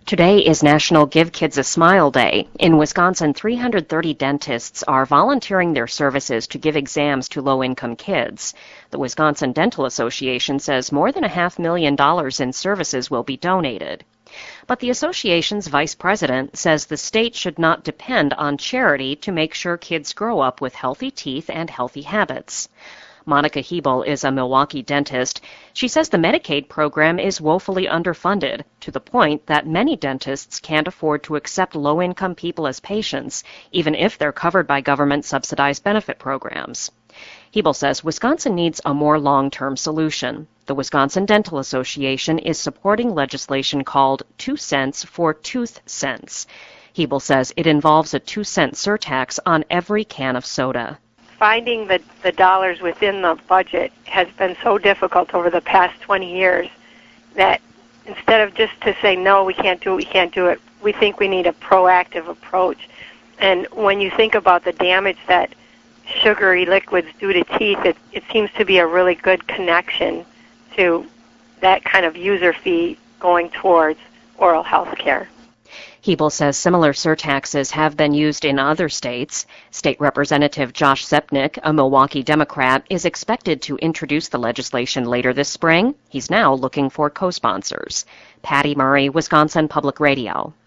Today is National Give Kids a Smile Day. In Wisconsin, 330 dentists are volunteering their services to give exams to low-income kids. The Wisconsin Dental Association says more than $500,000 in services will be donated. But the association's vice president says the state should not depend on charity to make sure kids grow up with healthy teeth and healthy habits. Monica Hebel is a Milwaukee dentist. She says the Medicaid program is woefully underfunded, to the point that many dentists can't afford to accept low-income people as patients, even if they're covered by government-subsidized benefit programs. Hebel says Wisconsin needs a more long-term solution. The Wisconsin Dental Association is supporting legislation called 2 cents for tooth sense. Hebel says it involves a 2-cent surtax on every can of soda. Finding the dollars within the budget has been so difficult over the past 20 years that instead of just to say, no, we can't do it, we think we need a proactive approach. And when you think about the damage that sugary liquids do to teeth, it seems to be a really good connection to that kind of user fee going towards oral health care. Hebel says similar surtaxes have been used in other states. State Representative Josh Sepnick, a Milwaukee Democrat, is expected to introduce the legislation later this spring. He's now looking for co-sponsors. Patty Murray, Wisconsin Public Radio.